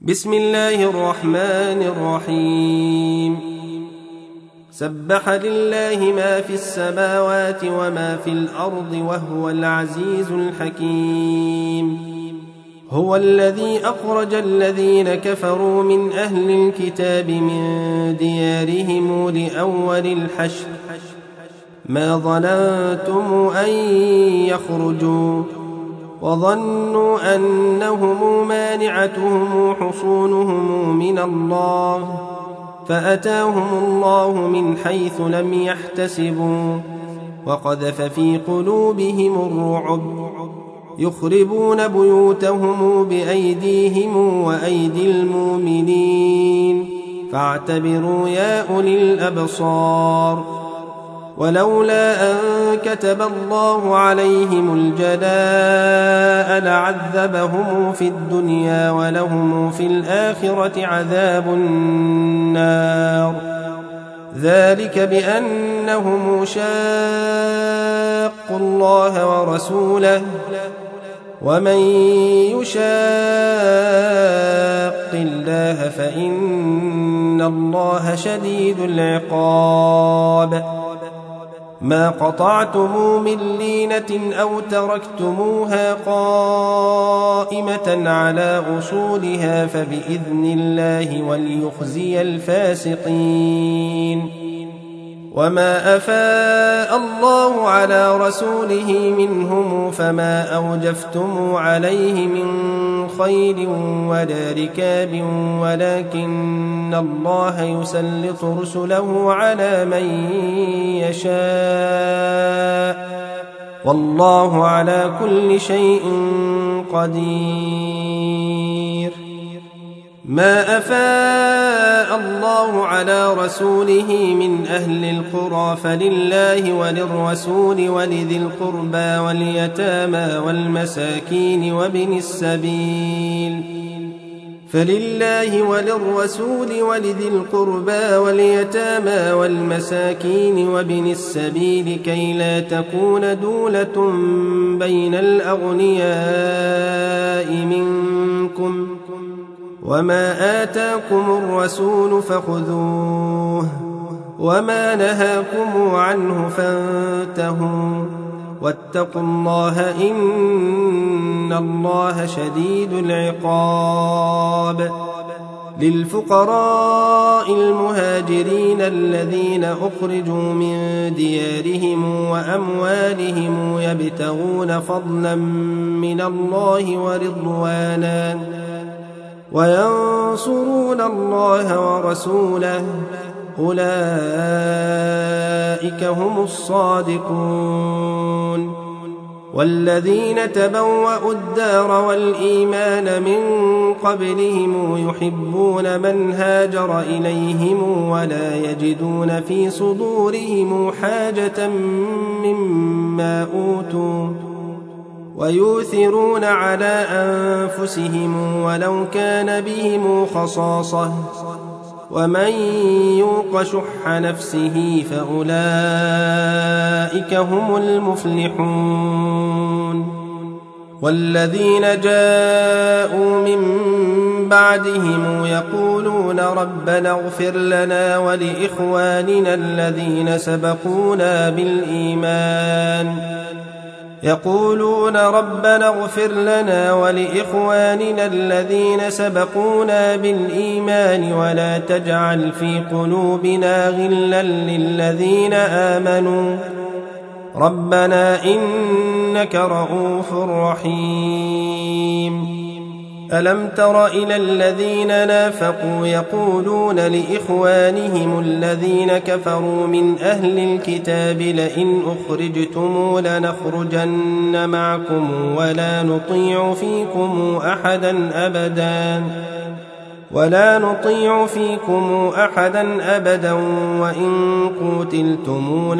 بسم الله الرحمن الرحيم سبح لله ما في السماوات وما في الأرض وهو العزيز الحكيم. هو الذي أخرج الذين كفروا من أهل الكتاب من ديارهم لأول الحشر ما ظننتم أن يخرجوا وظنوا أنهم مانعتهم حصونهم من الله فأتاهم الله من حيث لم يحتسبوا وقذف في قلوبهم الرعب يخربون بيوتهم بأيديهم وأيدي المؤمنين فاعتبروا يا أولي الأبصار. ولولا أن كتب الله عليهم الجلاء لعذبهم في الدنيا ولهم في الآخرة عذاب النار ذلك بأنهم شاقوا الله ورسوله ومن يشاق الله فإن الله شديد العقاب. ما قطعتم من لينة أو تركتموها قائمة على أصولها فبإذن الله وليخزي الفاسقين. وما أفاء الله على رسوله منهم فما أوجفتم عليه من خيل ولا ركاب ولكن الله يسلط رسله على من يشاء والله على كل شيء قدير. ما أفاء الله على رسوله من أهل القرى فلله وللرسول ولذي القربى واليتامى والمساكين وابن السبيل فلله وللرسول ولذي القربى واليتامى والمساكين وابن السبيل كي لا تكون دولة بين الأغنياء منكم وما آتاكم الرسول فخذوه وما نهاكم عنه فانتهوا واتقوا الله إن الله شديد العقاب. للفقراء المهاجرين الذين أخرجوا من ديارهم وأموالهم يبتغون فضلا من الله ورضوانا وينصرون الله ورسوله أولئك هم الصادقون. والذين تبوأوا الدار والإيمان من قبلهم يحبون من هاجر إليهم ولا يجدون في صدورهم حاجة مما أوتوا ويؤثرون على أنفسهم ولو كان بهم خصاصة ومن يوق شح نفسه فأولئك هم المفلحون. والذين جاءوا من بعدهم يقولون ربنا اغفر لنا ولإخواننا الذين سبقونا بالإيمان ولا تجعل في قلوبنا غلا للذين آمنوا ربنا إنك رؤوف رحيم. ألم تر إلى الذين نافقوا يقولون لإخوانهم الذين كفروا من أهل الكتاب لئن أخرجتم لنخرجن معكم ولا نطيع فيكم أحدا أبدا وإن قتلتم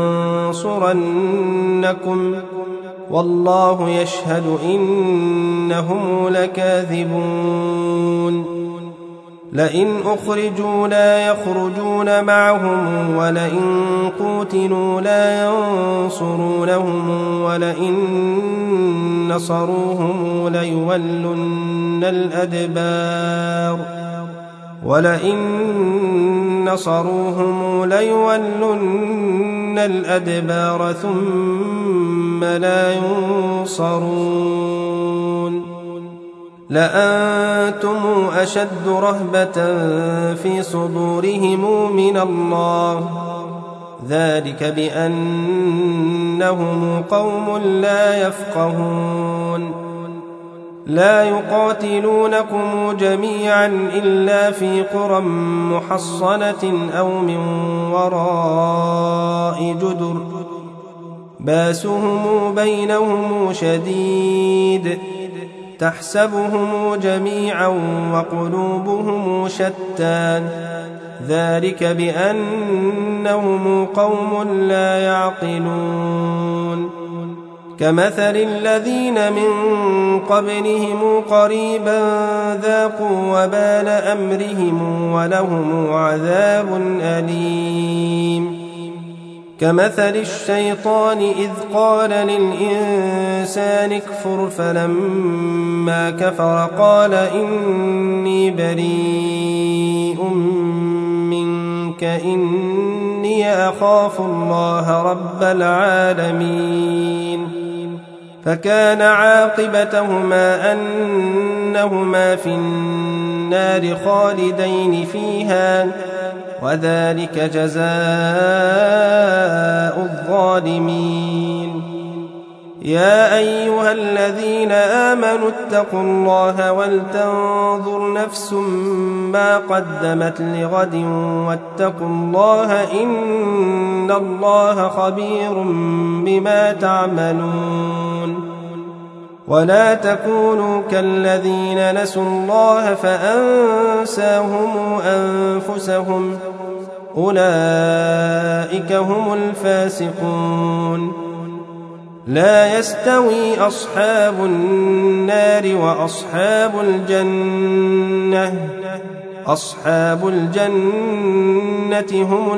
لننصرنكم والله يشهد إنهم لكاذبون. لئن أخرجوا لا يخرجون معهم ولئن قوتلوا لا ينصرونهم ولئن نصروهم ليولن الأدبار ثم لا ينصرون لأنتم أشد رهبة في صدورهم من الله ذلك بأنهم قوم لا يفقهون لا يقاتلونكم جميعا إلا في قرى محصنة أو من وراء جدر باسهم بينهم شديد تحسبهم جميعا وقلوبهم شتى ذلك بأنهم قوم لا يعقلون كمثل الذين من قبلهم قريبا ذاقوا وبال أمرهم ولهم عذاب أليم كمثل الشيطان إذ قال للإنسان اكفر فلما كفر قال إني بريء منك إني أخاف الله رب العالمين فكان عاقبتهما أنهما في النار خالدين فيها وذلك جزاء الظالمين يا أيها الذين آمنوا اتقوا الله ولتنظر نفس ما قدمت لغد واتقوا الله إن الله خبير بما تعملون ولا تكونوا كالذين نسوا الله فأنساهم أنفسهم أولئك هم الفاسقون لا يستوي أصحاب النار وأصحاب الجنة أصحاب الجنة هم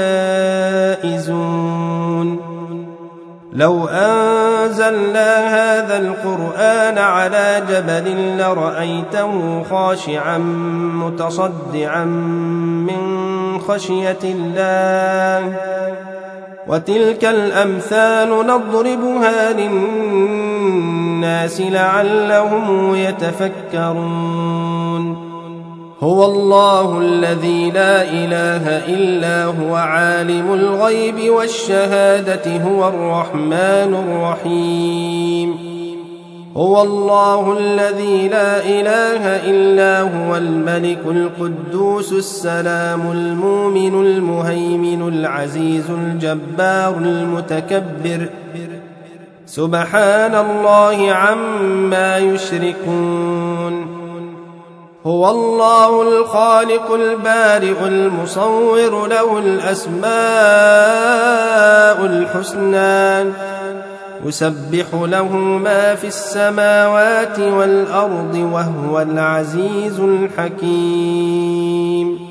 الفائزون لو أنزلنا هذا القرآن على جبل لرأيته خاشعا متصدعا من خشية الله وتلك الأمثال نضربها للناس لعلهم يتفكرون هو الله الذي لا إله إلا هو عالم الغيب والشهادة هو الرحمن الرحيم هو الله الذي لا إله إلا هو الملك القدوس السلام المؤمن المهيمن العزيز الجبار المتكبر سبحان الله عما يشركون هو الله الخالق البارئ المصور له الأسماء الحسنى يسبح له ما في السماوات والأرض وهو العزيز الحكيم